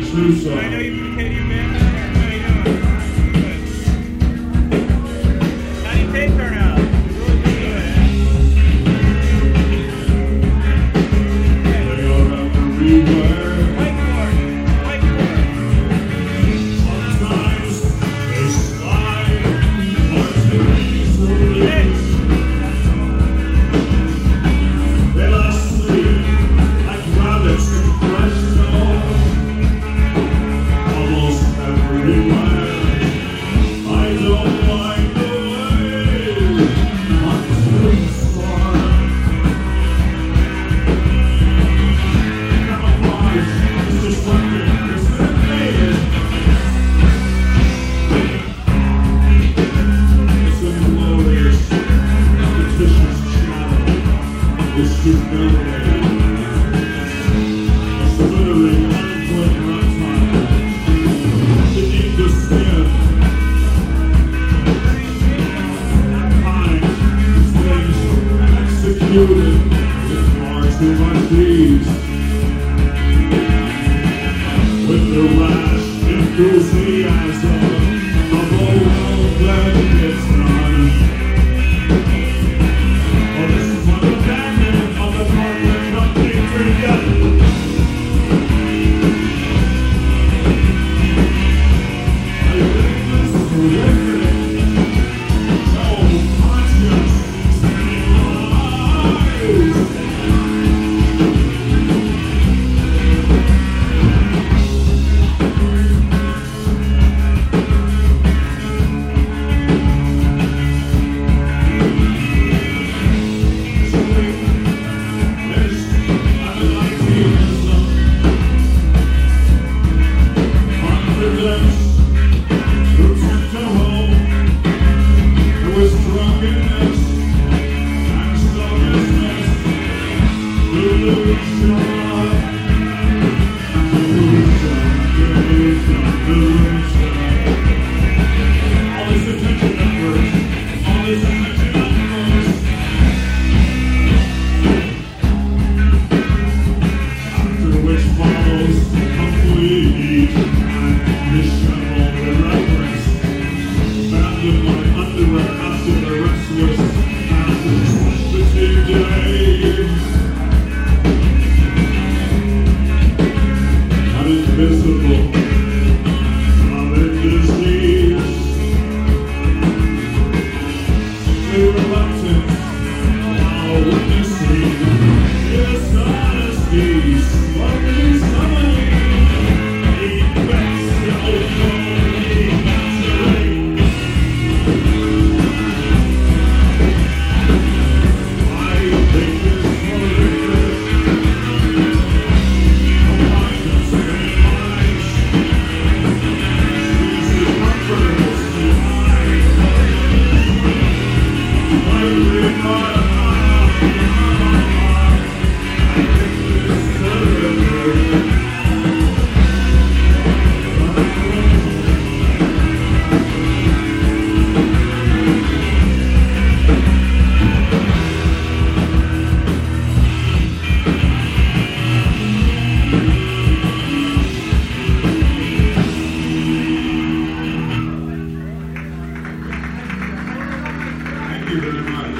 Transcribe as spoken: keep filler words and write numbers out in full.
true song. I know you from K D U band. How you doing? Good. How do you take turn out? Really good. They all have to rewire. Whiteboard. Whiteboard. Sometimes they slide onto easily. Hey. They lie asleep like rabbits in fresh snow. Almost everywhere. I don't like the way my dreams are. Camouflage is destructive, it's invaded. It's inglorious, fictitious shadow is humiliating. It's withering, unemployed reptile. Beneath the skin, kind, things executed with far too much ease. With the rash enthusiasm of a world that gets done. Oh, this is what the bandit of the partner company together. I think this is horrific. No conscience, standing lies. All this attention effort, all this attention effort. After which follows complete and disheveled irreverence, bounded by underwear after the restless and fatigued days. Not invisible, not in disease. Simply reluctant while witnessing dishonesty, slowly summoning effects that will slowly evaporate. I think it's horrific. No conscience in lies. Squeezes comfortable to hide. Lightly caught up. I think it's horrific. Thank you very much.